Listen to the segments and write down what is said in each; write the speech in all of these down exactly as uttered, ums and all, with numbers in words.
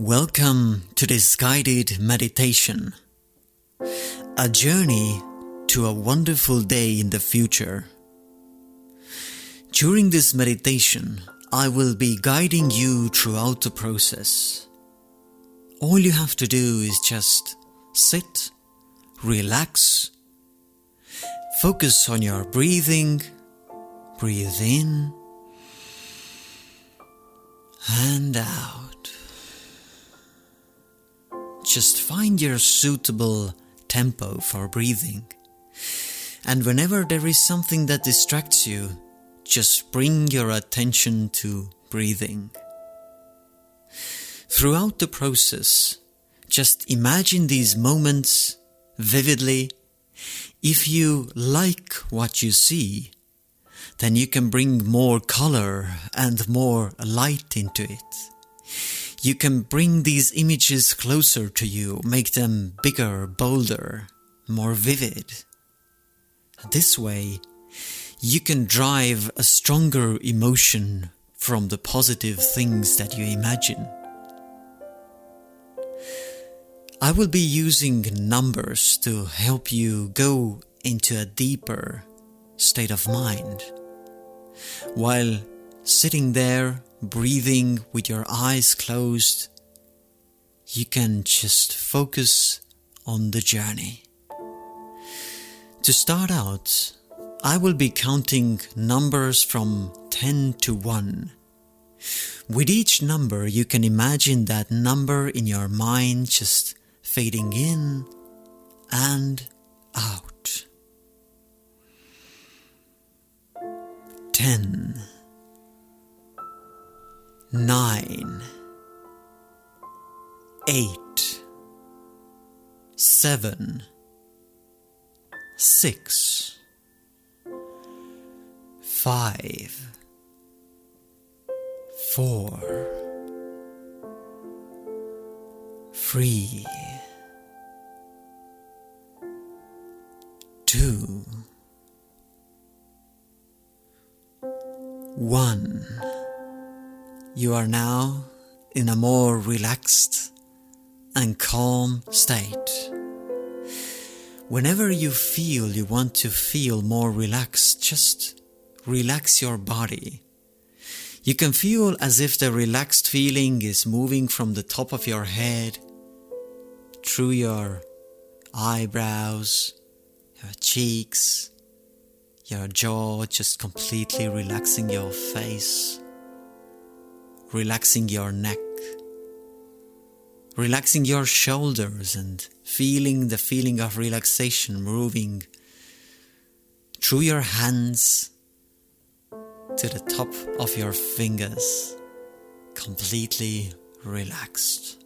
Welcome to this guided meditation, a journey to a wonderful day in the future. During this meditation, I will be guiding you throughout the process. All you have to do is just sit, relax, focus on your breathing, breathe in and out. Just find your suitable tempo for breathing. And whenever there is something that distracts you, just bring your attention to breathing. Throughout the process, just imagine these moments vividly. If you like what you see, then you can bring more color and more light into it. You can bring these images closer to you, make them bigger, bolder, more vivid. This way, you can drive a stronger emotion from the positive things that you imagine. I will be using numbers to help you go into a deeper state of mind. While sitting there, breathing with your eyes closed, you can just focus on the journey. To start out, I will be counting numbers from ten to one. With each number, you can imagine that number in your mind just fading in and out. ten. Nine, eight, seven, six, five, four, three, two, one. You are now in a more relaxed and calm state. Whenever you feel you want to feel more relaxed, just relax your body. You can feel as if the relaxed feeling is moving from the top of your head, through your eyebrows, your cheeks, your jaw, just completely relaxing your face. Relaxing your neck, relaxing your shoulders and feeling the feeling of relaxation moving through your hands to the top of your fingers, completely relaxed.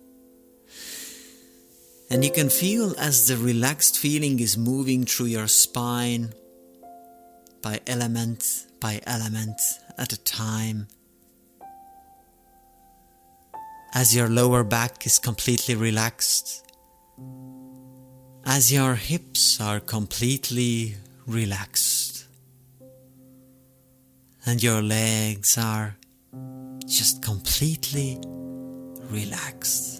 And you can feel as the relaxed feeling is moving through your spine by element by element at a time. As your lower back is completely relaxed, as your hips are completely relaxed, and your legs are just completely relaxed,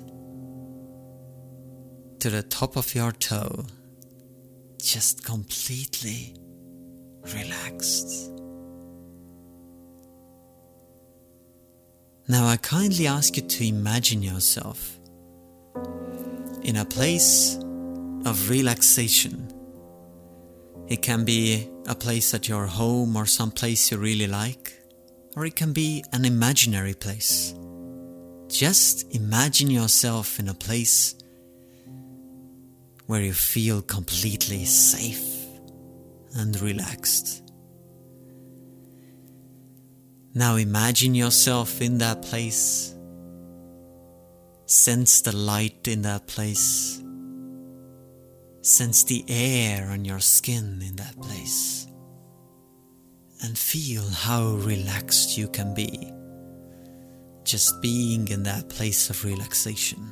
to the top of your toe, just completely relaxed. Now I kindly ask you to imagine yourself in a place of relaxation. It can be a place at your home or some place you really like, or it can be an imaginary place. Just imagine yourself in a place where you feel completely safe and relaxed. Now imagine yourself in that place. Sense the light in that place. Sense the air on your skin in that place. And feel how relaxed you can be, just being in that place of relaxation.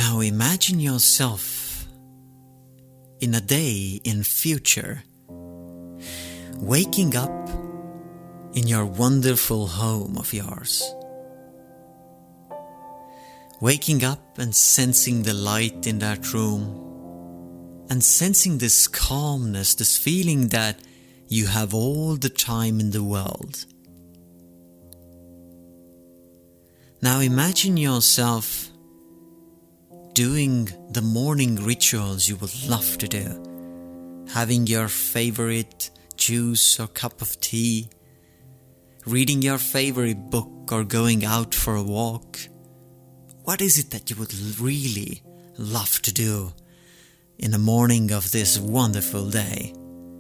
Now imagine yourself in a day in future, waking up in your wonderful home of yours. Waking up and sensing the light in that room, and sensing this calmness, this feeling that you have all the time in the world. Now imagine yourself doing the morning rituals you would love to do. Having your favorite juice or cup of tea, reading your favorite book or going out for a walk. What is it that you would really love to do in the morning of this wonderful day?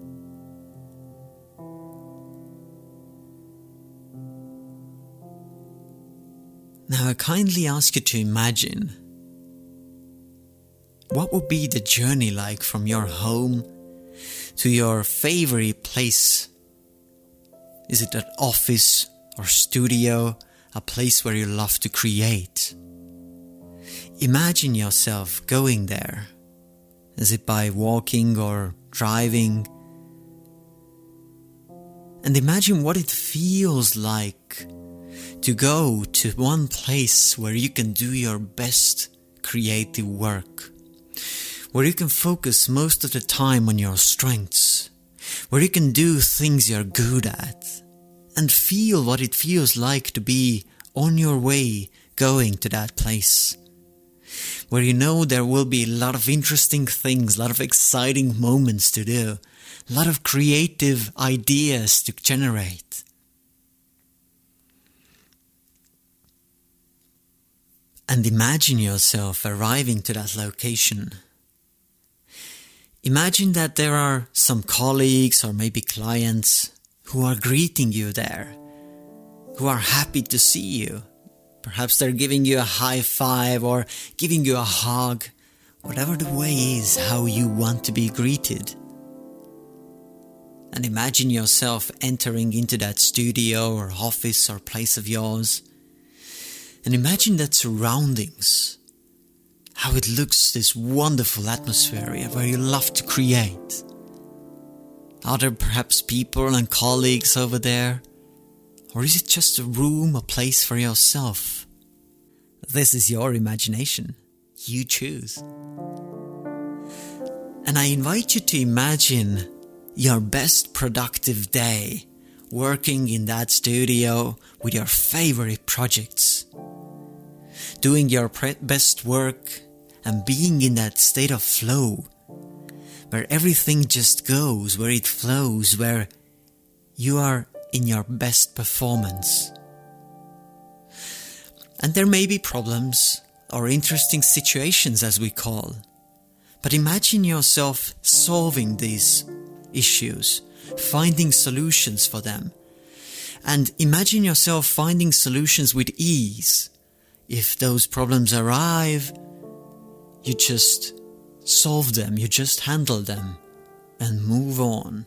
Now I kindly ask you to imagine what would be the journey like from your home to your favorite place. Is it an office or studio, a place where you love to create? Imagine yourself going there. Is it by walking or driving? And imagine what it feels like to go to one place where you can do your best creative work, where you can focus most of the time on your strengths, where you can do things you're good at, and feel what it feels like to be on your way going to that place, where you know there will be a lot of interesting things, a lot of exciting moments to do, a lot of creative ideas to generate. And imagine yourself arriving to that location. Imagine that there are some colleagues or maybe clients who are greeting you there, who are happy to see you. Perhaps they're giving you a high five or giving you a hug, whatever the way is how you want to be greeted. And imagine yourself entering into that studio or office or place of yours. And imagine that surroundings, how it looks, this wonderful atmosphere where you love to create. Are there perhaps people and colleagues over there? Or is it just a room, a place for yourself? This is your imagination. You choose. And I invite you to imagine your best productive day working in that studio with your favorite projects. Doing your pre- best work and being in that state of flow where everything just goes, where it flows, where you are in your best performance. And there may be problems or interesting situations, as we call, but imagine yourself solving these issues, finding solutions for them, and imagine yourself finding solutions with ease. If those problems arrive, you just solve them, you just handle them and move on.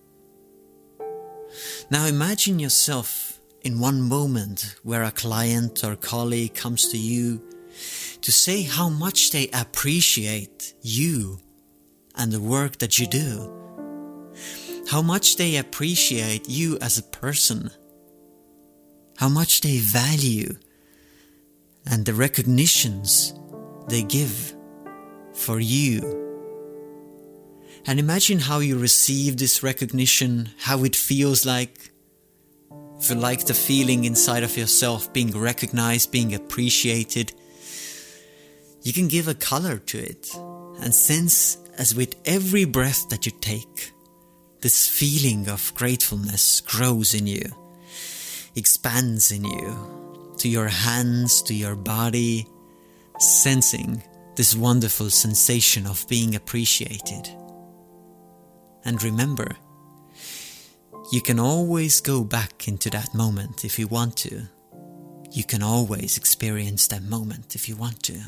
Now imagine yourself in one moment where a client or colleague comes to you to say how much they appreciate you and the work that you do. How much they appreciate you as a person. How much they value and the recognitions they give for you. And imagine how you receive this recognition, how it feels like. If you like the feeling inside of yourself, being recognized, being appreciated, you can give a color to it and sense as with every breath that you take, this feeling of gratefulness grows in you, expands in you, to your hands, to your body, sensing this wonderful sensation of being appreciated. And remember, you can always go back into that moment if you want to. You can always experience that moment if you want to.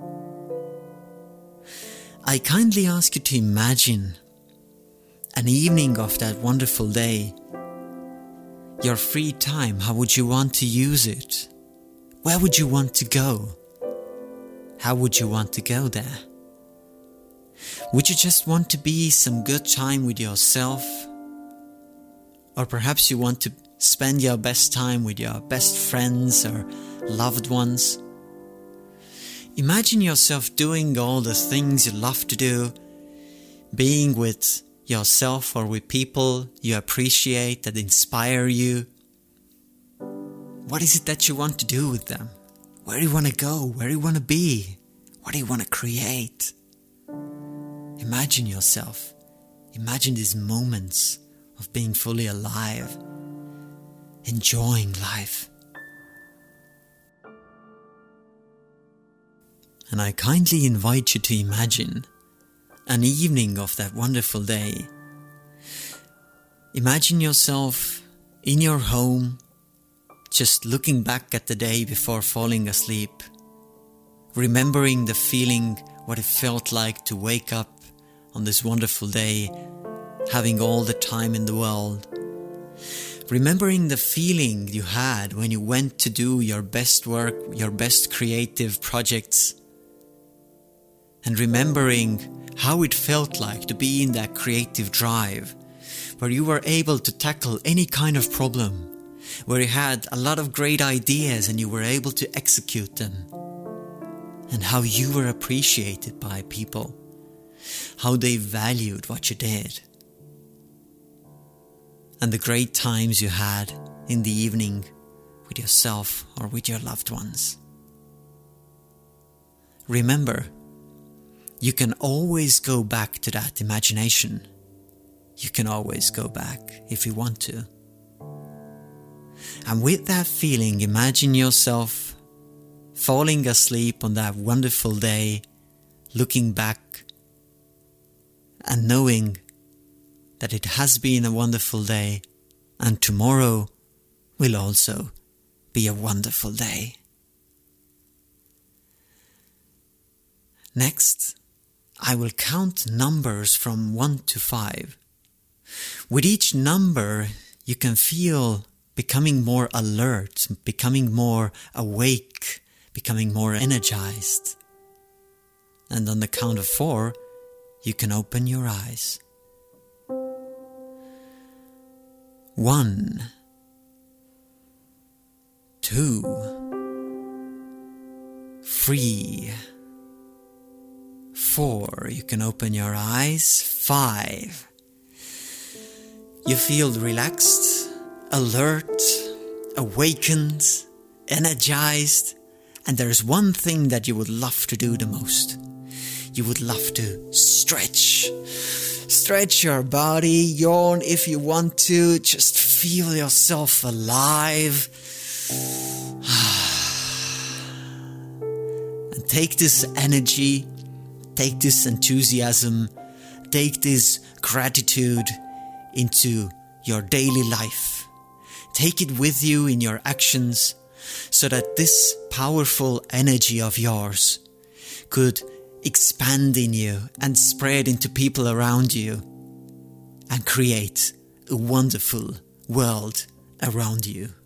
I kindly ask you to imagine an evening of that wonderful day. Your free time, how would you want to use it? Where would you want to go? how would you want to go there? Would you just want to be some good time with yourself? Or perhaps you want to spend your best time with your best friends or loved ones? Imagine yourself doing all the things you love to do, being with yourself or with people you appreciate that inspire you. What is it that you want to do with them? Where do you want to go? Where do you want to be? What do you want to create? Imagine yourself. Imagine these moments of being fully alive, enjoying life. And I kindly invite you to imagine an evening of that wonderful day. Imagine yourself in your home, just looking back at the day before falling asleep, remembering the feeling, what it felt like to wake up on this wonderful day, having all the time in the world. Remembering the feeling you had when you went to do your best work, your best creative projects. And remembering how it felt like to be in that creative drive, where you were able to tackle any kind of problem, where you had a lot of great ideas and you were able to execute them. And how you were appreciated by people, how they valued what you did. And the great times you had in the evening with yourself or with your loved ones. Remember, you can always go back to that imagination. You can always go back if you want to. And with that feeling, imagine yourself falling asleep on that wonderful day, looking back and knowing that it has been a wonderful day, and tomorrow will also be a wonderful day. Next, I will count numbers from one to five. With each number, you can feel becoming more alert, becoming more awake, becoming more energized. And on the count of four, you can open your eyes. One, two, three, four. You can open your eyes. Five. You feel relaxed, alert, awakened, energized, and there's one thing that you would love to do the most. You would love to stretch. Stretch your body, yawn if you want to, just feel yourself alive. And take this energy, take this enthusiasm, take this gratitude into your daily life. Take it with you in your actions so that this powerful energy of yours could expand in you and spread into people around you and create a wonderful world around you.